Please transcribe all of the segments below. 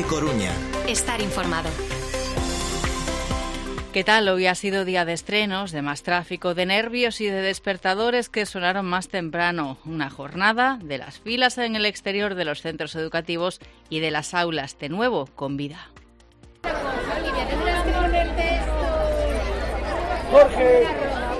Coruña. Estar informado. ¿Qué tal? Hoy ha sido día de estrenos, de más tráfico, de nervios y de despertadores que sonaron más temprano. Una jornada de las filas en el exterior de los centros educativos y de las aulas de nuevo con vida. Olivia, tendrás que ponerte esto. Jorge.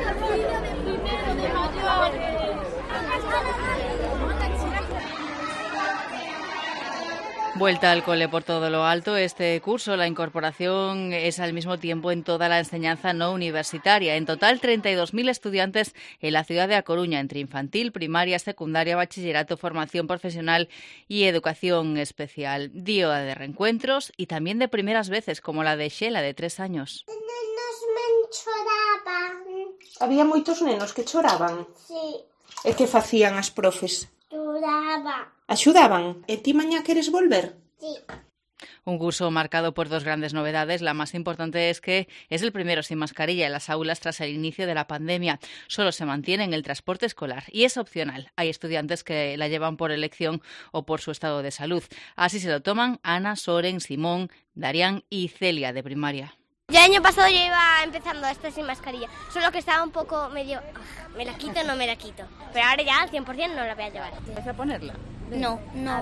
Vuelta al cole por todo lo alto. Este curso, la incorporación es al mismo tiempo en toda la enseñanza no universitaria. En total, 32.000 estudiantes en la ciudad de A Coruña, entre infantil, primaria, secundaria, bachillerato, formación profesional y educación especial. Día de reencuentros y también de primeras veces, como la de Xela, de 3 años. Había moitos nenos que choraban? Sí. E que facían as profes? Choraba. Axudaban? E ti mañá queres volver? Sí. Un curso marcado por dos grandes novedades. La más importante es que es el primero sin mascarilla en las aulas tras el inicio de la pandemia. Solo se mantiene en el transporte escolar y es opcional. Hay estudiantes que la llevan por elección o por su estado de salud. Así se lo toman Ana, Soren, Simón, Darián y Celia, de primaria. Ya el año pasado yo iba empezando esta sin mascarilla, solo que estaba un poco medio... ¿Me la quito o no me la quito? Pero ahora ya al 100% no la voy a llevar. ¿Vas a ponerla? No.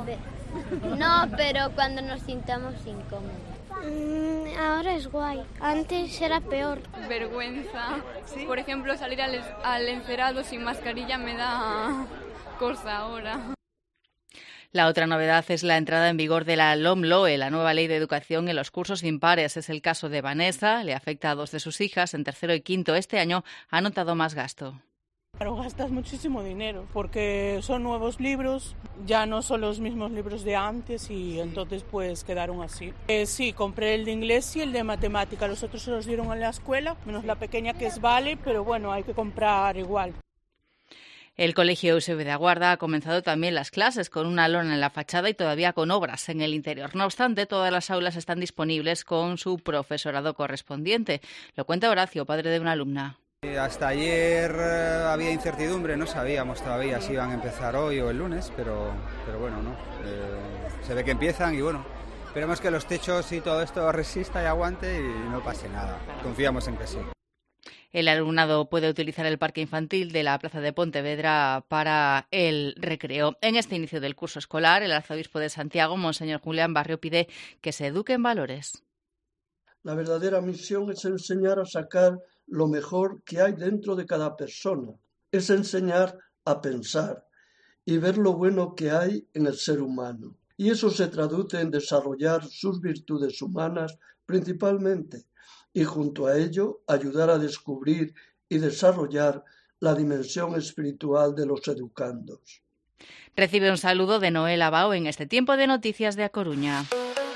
No, pero cuando nos sintamos incómodos. Ahora es guay, antes era peor. Vergüenza. ¿Sí? Por ejemplo, salir al encerado sin mascarilla me da cosa ahora. La otra novedad es la entrada en vigor de la LOMLOE, la nueva ley de educación en los cursos impares. Es el caso de Vanessa, le afecta a 2 de sus hijas. En tercero y quinto este año ha notado más gasto. Pero gastas muchísimo dinero porque son nuevos libros, ya no son los mismos libros de antes y entonces pues quedaron así. Sí, compré el de inglés y el de matemática, los otros se los dieron en la escuela, menos la pequeña que es Vale, pero bueno, hay que comprar igual. El Colegio Eusebio de Aguarda ha comenzado también las clases con una lona en la fachada y todavía con obras en el interior. No obstante, todas las aulas están disponibles con su profesorado correspondiente. Lo cuenta Horacio, padre de una alumna. Hasta ayer había incertidumbre, no sabíamos todavía si iban a empezar hoy o el lunes, pero bueno, ¿no? Se ve que empiezan y bueno, esperemos que los techos y todo esto resista y aguante y no pase nada. Confiamos en que sí. El alumnado puede utilizar el parque infantil de la Plaza de Pontevedra para el recreo. En este inicio del curso escolar, el arzobispo de Santiago, Monseñor Julián Barrio, pide que se eduque en valores. La verdadera misión es enseñar a sacar lo mejor que hay dentro de cada persona. Es enseñar a pensar y ver lo bueno que hay en el ser humano. Y eso se traduce en desarrollar sus virtudes humanas principalmente, y junto a ello ayudar a descubrir y desarrollar la dimensión espiritual de los educandos. Recibe un saludo de Noel Abao en este tiempo de noticias de A Coruña.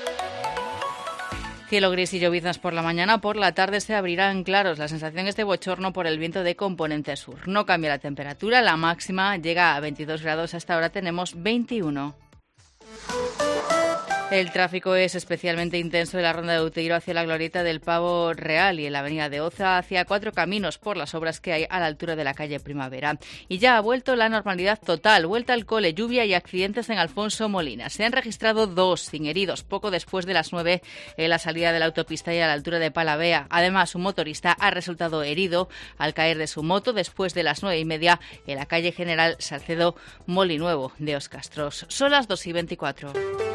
Cielo gris y lloviznas por la mañana, por la tarde se abrirán claros. La sensación es de bochorno por el viento de componente sur. No cambia la temperatura, la máxima llega a 22 grados, hasta ahora tenemos 21. El tráfico es especialmente intenso en la ronda de Outeiro hacia la glorieta del Pavo Real y en la avenida de Oza hacia 4 Caminos por las obras que hay a la altura de la calle Primavera. Y ya ha vuelto la normalidad total, vuelta al cole, lluvia y accidentes en Alfonso Molina. Se han registrado 2 sin heridos, poco después de las 9 en la salida de la autopista y a la altura de Palavea. Además, un motorista ha resultado herido al caer de su moto después de las 9:30 en la calle General Salcedo Molinuevo de Os Castros. Son las 2:24.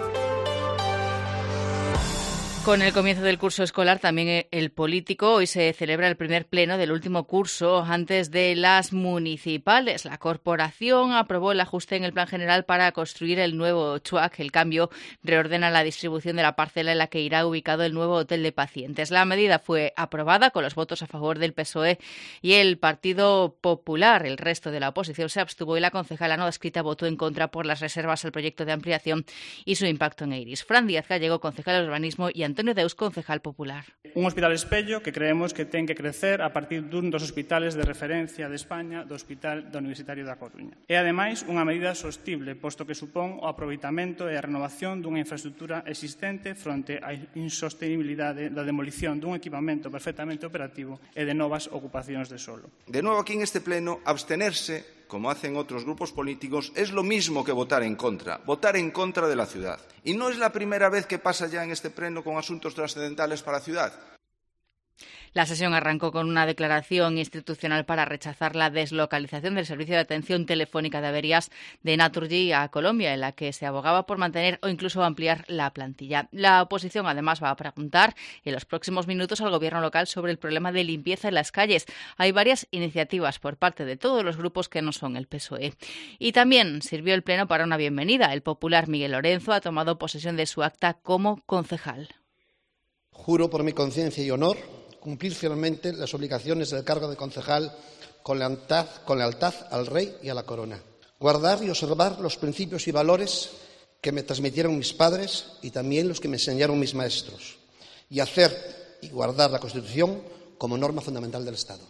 Con el comienzo del curso escolar, también el político, hoy se celebra el primer pleno del último curso antes de las municipales. La corporación aprobó el ajuste en el plan general para construir el nuevo CHUAC. El cambio reordena la distribución de la parcela en la que irá ubicado el nuevo hotel de pacientes. La medida fue aprobada con los votos a favor del PSOE y el Partido Popular. El resto de la oposición se abstuvo y la concejala no adscrita votó en contra por las reservas al proyecto de ampliación y su impacto en Eiris. Fran Díaz Gallego, concejal de urbanismo, y Antonio Deus, concejal popular. Un hospital espello que creemos que ten que crecer a partir dun dos hospitales de referencia de España do Hospital da Universitario da Coruña. É, ademais, unha medida sostible, posto que supón o aproveitamento e a renovación dunha infraestructura existente fronte á insostenibilidade da demolición dun equipamento perfectamente operativo e de novas ocupacións de solo. De novo aquí en este pleno, abstenerse como hacen otros grupos políticos, es lo mismo que votar en contra de la ciudad. Y no es la primera vez que pasa ya en este pleno con asuntos trascendentales para la ciudad. La sesión arrancó con una declaración institucional para rechazar la deslocalización del servicio de atención telefónica de averías de Naturgy a Colombia, en la que se abogaba por mantener o incluso ampliar la plantilla. La oposición, además, va a preguntar en los próximos minutos al Gobierno local sobre el problema de limpieza en las calles. Hay varias iniciativas por parte de todos los grupos que no son el PSOE. Y también sirvió el pleno para una bienvenida. El popular Miguel Lorenzo ha tomado posesión de su acta como concejal. Juro por mi conciencia y honor cumplir fielmente las obligaciones del cargo de concejal con lealtad al Rey y a la Corona. Guardar y observar los principios y valores que me transmitieron mis padres y también los que me enseñaron mis maestros. Y hacer y guardar la Constitución como norma fundamental del Estado.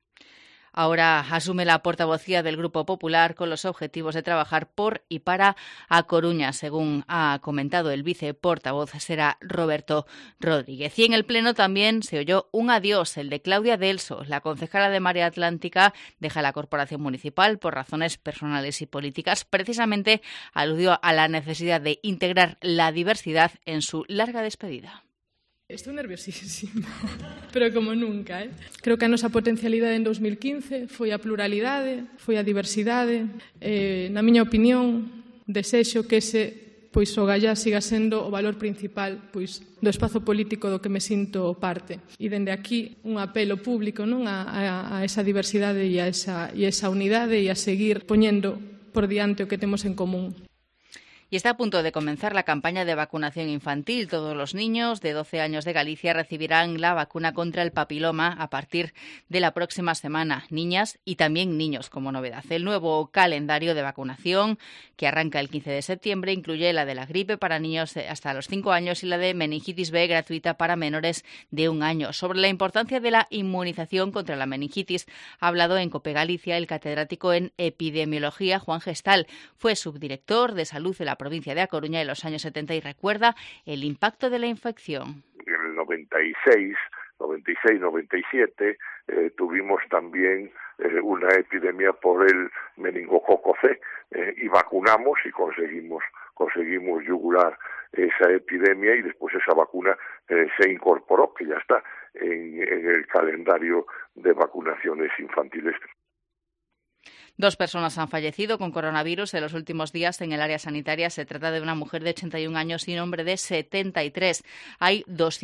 Ahora asume la portavocía del Grupo Popular con los objetivos de trabajar por y para A Coruña. Según ha comentado el viceportavoz, será Roberto Rodríguez. Y en el Pleno también se oyó un adiós, el de Claudia Delso. La concejala de Marea Atlántica deja la corporación municipal por razones personales y políticas. Precisamente aludió a la necesidad de integrar la diversidad en su larga despedida. Estou nerviosísima, pero como nunca. Creo que a nosa potencialidade en 2015 foi a pluralidade, foi a diversidade. Na miña opinión, desexo que o Gallá siga sendo o valor principal do espazo político do que me sinto parte. E dende aquí un apelo público a esa diversidade e a esa unidade e a seguir poñendo por diante o que temos en común. Y está a punto de comenzar la campaña de vacunación infantil. Todos los niños de 12 años de Galicia recibirán la vacuna contra el papiloma a partir de la próxima semana. Niñas y también niños como novedad. El nuevo calendario de vacunación, que arranca el 15 de septiembre, incluye la de la gripe para niños hasta los 5 años y la de meningitis B gratuita para menores de 1 año. Sobre la importancia de la inmunización contra la meningitis ha hablado en COPE Galicia el catedrático en epidemiología Juan Gestal. Fue subdirector de salud de la provincia de A Coruña en los años 70 y recuerda el impacto de la infección. En el 96, 97 tuvimos también una epidemia por el meningococo C y vacunamos y conseguimos yugular esa epidemia y después esa vacuna se incorporó, que ya está en el calendario de vacunaciones infantiles. 2 personas han fallecido con coronavirus en los últimos días en el área sanitaria. Se trata de una mujer de 81 años y un hombre de 73. Hay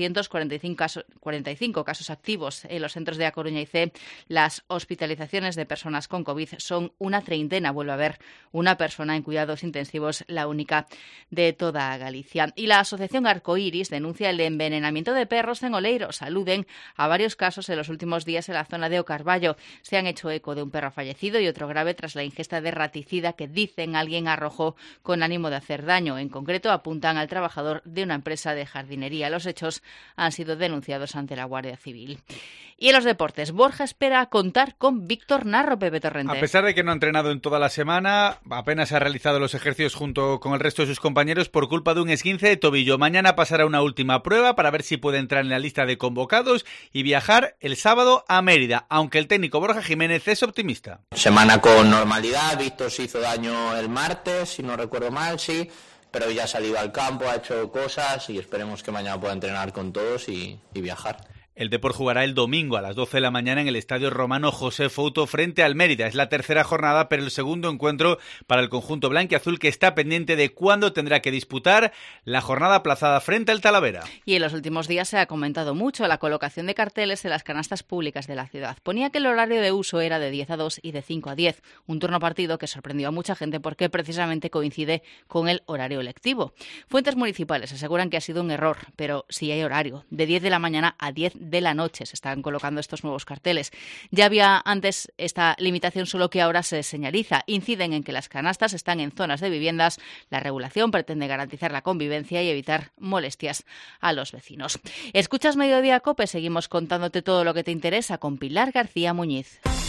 245 casos activos en los centros de A Coruña y C. Las hospitalizaciones de personas con COVID son una treintena. Vuelve a haber una persona en cuidados intensivos, la única de toda Galicia. Y la Asociación Arcoiris denuncia el envenenamiento de perros en Oleiros. Aluden a varios casos en los últimos días en la zona de O Carballo. Se han hecho eco de un perro fallecido y otro grave tras la ingesta de raticida que dicen alguien arrojó con ánimo de hacer daño. En concreto, apuntan al trabajador de una empresa de jardinería. Los hechos han sido denunciados ante la Guardia Civil. Y en los deportes, Borja espera contar con Víctor Narro, Pepe Torrente. A pesar de que no ha entrenado en toda la semana, apenas ha realizado los ejercicios junto con el resto de sus compañeros por culpa de un esguince de tobillo. Mañana pasará una última prueba para ver si puede entrar en la lista de convocados y viajar el sábado a Mérida, aunque el técnico Borja Jiménez es optimista. Semana con normalidad, Víctor se hizo daño el martes, si no recuerdo mal, sí, pero ya ha salido al campo, ha hecho cosas y esperemos que mañana pueda entrenar con todos y viajar. El Depor jugará el domingo a las 12 de la mañana en el Estadio Romano José Fouto frente al Mérida. Es la tercera jornada, pero el segundo encuentro para el conjunto blanquiazul, que está pendiente de cuándo tendrá que disputar la jornada aplazada frente al Talavera. Y en los últimos días se ha comentado mucho la colocación de carteles en las canastas públicas de la ciudad. Ponía que el horario de uso era de 10 a 2 y de 5 a 10. Un turno partido que sorprendió a mucha gente porque precisamente coincide con el horario lectivo. Fuentes municipales aseguran que ha sido un error, pero sí hay horario. De 10 de la mañana a 10 de la noche se están colocando estos nuevos carteles. Ya había antes esta limitación, solo que ahora se señaliza. Inciden en que las canastas están en zonas de viviendas. La regulación pretende garantizar la convivencia y evitar molestias a los vecinos. Escuchas Mediodía COPE, seguimos contándote todo lo que te interesa con Pilar García Muñiz.